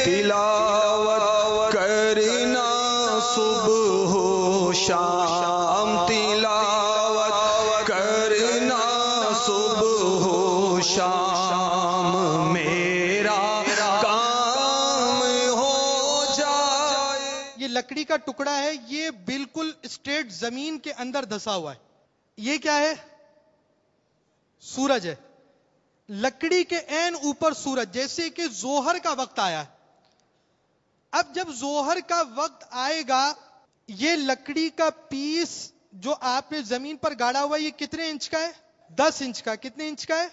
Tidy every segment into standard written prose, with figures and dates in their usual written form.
تلاوت کرنا صبح و شام، تلاوت کرنا صبح و شام، میرا کام ہو جائے۔ یہ لکڑی کا ٹکڑا ہے، یہ بالکل اسٹریٹ زمین کے اندر دھسا ہوا ہے۔ یہ کیا ہے؟ سورج ہے۔ لکڑی کے عین اوپر سورج، جیسے کہ ظہر کا وقت آیا ہے۔ اب جب ظہر کا وقت آئے گا، یہ لکڑی کا پیس جو آپ نے زمین پر گاڑا ہوا ہے، یہ کتنے انچ کا ہے؟ 10 انچ کا۔ کتنے انچ کا ہے؟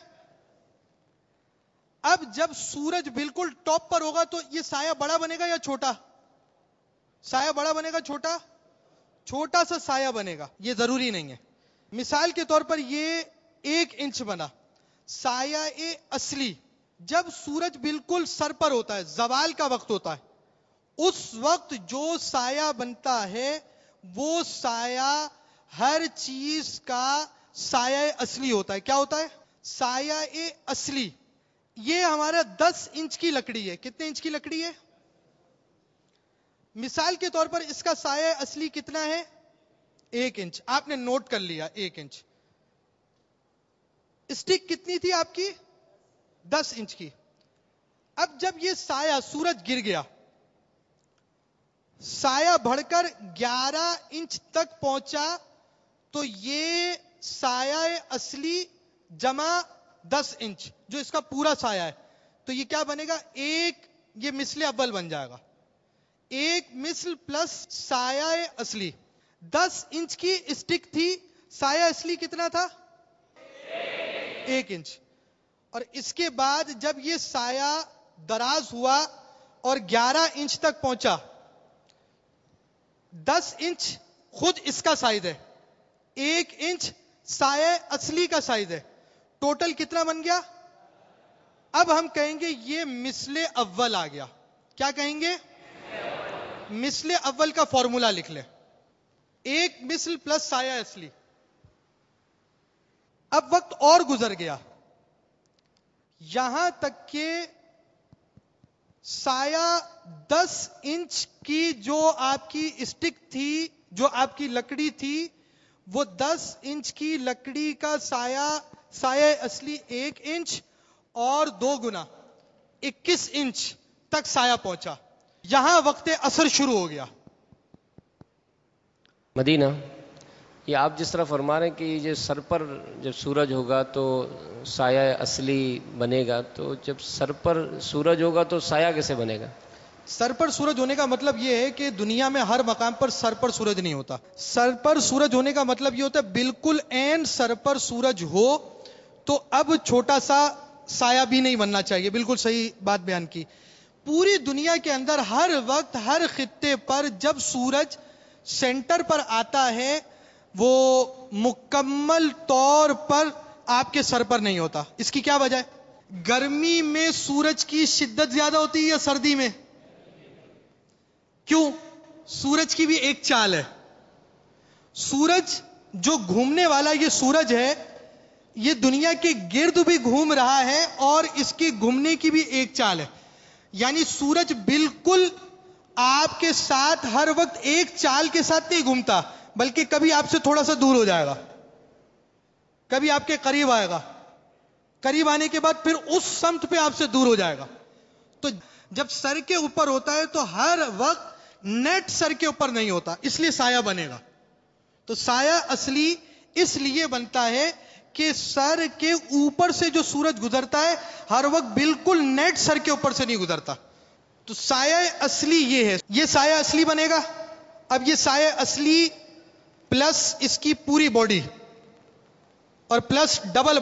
اب جب سورج بالکل ٹاپ پر ہوگا تو یہ سایہ بڑا بنے گا یا چھوٹا؟ سایہ بڑا بنے گا چھوٹا؟ چھوٹا سا سایہ بنے گا۔ یہ ضروری نہیں ہے۔ مثال کے طور پر یہ 1 انچ بنا۔ سایہ اصلی جب سورج بالکل سر پر ہوتا ہے، زوال کا وقت ہوتا ہے، اس وقت جو سایہ بنتا ہے وہ سایہ ہر چیز کا سایہ اصلی ہوتا ہے۔ کیا ہوتا ہے؟ سایہ اصلی۔ یہ ہمارا 10 انچ کی لکڑی ہے۔ کتنے انچ کی لکڑی ہے؟ مثال کے طور پر اس کا سایہ اصلی کتنا ہے؟ 1 انچ۔ آپ نے نوٹ کر لیا 1 انچ۔ اسٹک کتنی تھی آپ کی؟ 10 انچ کی۔ اب جب یہ سایہ سورج گر گیا، سایہ بڑھ کر 11 انچ تک پہنچا، تو یہ سایہ اصلی جمع 10 انچ جو اس کا پورا سایہ ہے، تو یہ کیا بنے گا؟ یہ مثل اول بن جائے گا۔ 1 مثل پلس سایہ اصلی۔ 10 انچ کی اسٹک تھی، سایہ اصلی کتنا تھا؟ 1 انچ۔ اور اس کے بعد جب یہ سایہ دراز ہوا اور 11 انچ تک پہنچا، 10 انچ خود اس کا سائز ہے، 1 انچ سایہ اصلی کا سائز ہے، ٹوٹل کتنا بن گیا؟ اب ہم کہیں گے یہ مثل اول آ گیا۔ کیا کہیں گے؟ مثل اول کا فارمولا لکھ لیں، 1 مثل پلس سایہ اصلی۔ اب وقت اور گزر گیا، یہاں تک کہ سایہ 10 انچ کی جو آپ کی اسٹک تھی، جو آپ کی لکڑی تھی، وہ 10 انچ کی لکڑی کا سایہ اصلی 1 انچ اور 2 گنا 21 انچ تک سایہ پہنچا۔ یہاں وقت عصر شروع ہو گیا۔ مدینہ، یہ آپ جس طرح فرما رہے ہیں کہ یہ سر پر جب سورج ہوگا تو سایہ اصلی بنے گا، تو جب سر پر سورج ہوگا تو سایہ کیسے بنے گا؟ سر پر سورج ہونے کا مطلب یہ ہے کہ دنیا میں ہر مقام پر سر پر سورج نہیں ہوتا۔ سر پر سورج ہونے کا مطلب یہ ہوتا ہے بالکل عین سر پر سورج ہو تو اب چھوٹا سا سایہ بھی نہیں بننا چاہیے۔ بالکل صحیح بات بیان کی۔ پوری دنیا کے اندر ہر وقت ہر خطے پر جب سورج سینٹر پر آتا ہے، وہ مکمل طور پر آپ کے سر پر نہیں ہوتا۔ اس کی کیا وجہ ہے؟ گرمی میں سورج کی شدت زیادہ ہوتی ہے یا سردی میں؟ کیوں؟ سورج کی بھی ایک چال ہے۔ سورج جو گھومنے والا یہ سورج ہے، یہ دنیا کے گرد بھی گھوم رہا ہے اور اس کے گھومنے کی بھی ایک چال ہے۔ یعنی سورج بالکل آپ کے ساتھ ہر وقت ایک چال کے ساتھ نہیں گھومتا، بلکہ کبھی آپ سے تھوڑا سا دور ہو جائے گا، کبھی آپ کے قریب آئے گا، قریب آنے کے بعد پھر اس سمت پہ آپ سے دور ہو جائے گا۔ تو جب سر کے اوپر ہوتا ہے تو ہر وقت نیٹ سر کے اوپر نہیں ہوتا، اس لیے سایہ بنے گا۔ تو سایہ اصلی اس لیے بنتا ہے کہ سر کے اوپر سے جو سورج گزرتا ہے ہر وقت بالکل نیٹ سر کے اوپر سے نہیں گزرتا۔ تو سایہ اصلی یہ ہے، یہ سایہ اصلی بنے گا۔ اب یہ سایہ اصلی پلس اس کی پوری باڈی اور پلس ڈبل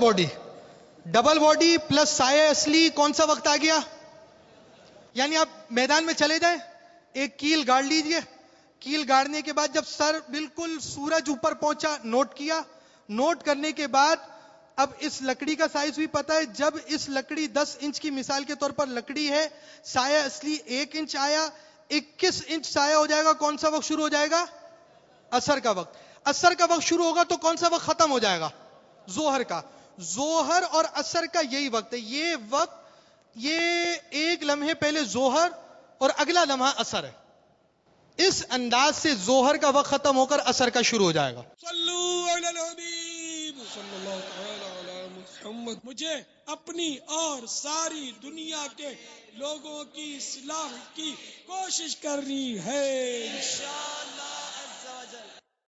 باڈی پلس سایہ اصلی، کون سا وقت آ گیا؟ یعنی آپ میدان میں چلے جائیں، ایک کیل گاڑ لیجئے، کیل گاڑنے کے بعد جب سر بالکل سورج اوپر پہنچا، نوٹ کیا، نوٹ کرنے کے بعد اب اس لکڑی کا سائز بھی پتا ہے۔ جب اس لکڑی 10 انچ کی مثال کے طور پر لکڑی ہے، سایہ اصلی 1 انچ آیا، 21 انچ سایہ ہو جائے گا۔ کون سا وقت شروع ہو جائے گا؟ عصر کا وقت۔ عصر کا وقت شروع ہوگا تو کون سا وقت ختم ہو جائے گا؟ ظہر کا۔ ظہر اور عصر کا یہی وقت ہے۔ یہ وقت، یہ ایک لمحے پہلے ظہر اور اگلا لمحہ عصر ہے. اس انداز سے ظہر کا وقت ختم ہو کر عصر کا شروع ہو جائے گا. صلو علی الحبیب صلی اللہ تعالی علی محمد. مجھے اپنی اور ساری دنیا کے لوگوں کی اصلاح کی کوشش کرنی ہے انشاءاللہ.